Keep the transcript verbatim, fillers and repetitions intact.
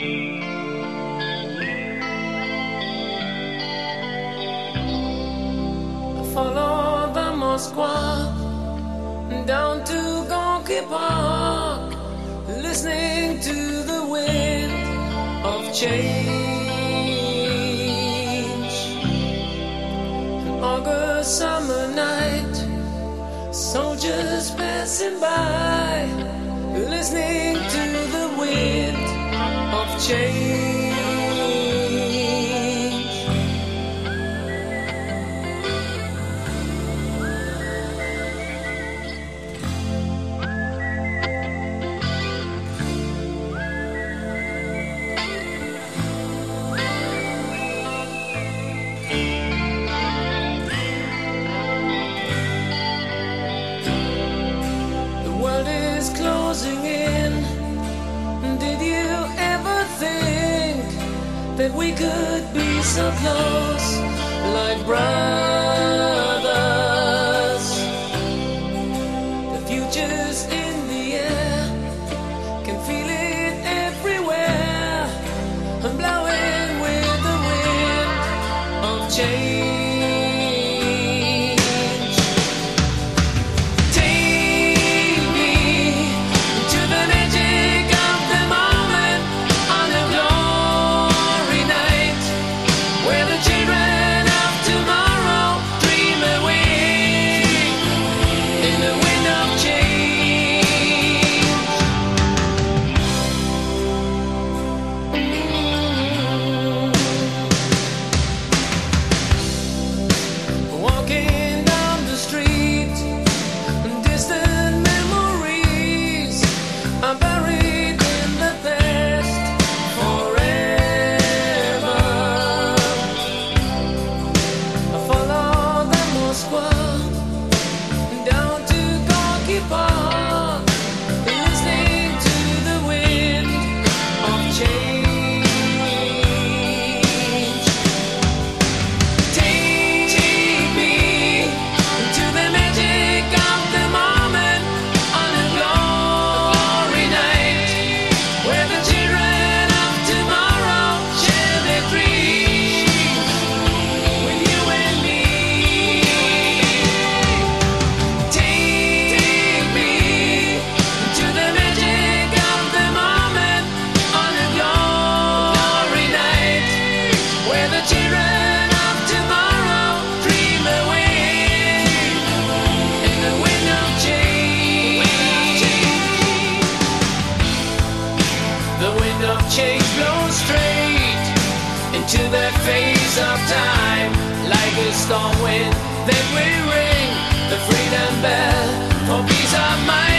Follow the Moskva down to Gorky Park, listening to the wind of change. An August summer night, soldiers passing by, listening to the wind of change. Closing in. Did you ever think that we could be so close, like brothers? The future's in the air, can feel it everywhere. I'm blowing with the wind of change. Change blows straight into that phase of time, like a storm wind that will ring the freedom bell for peace of mind.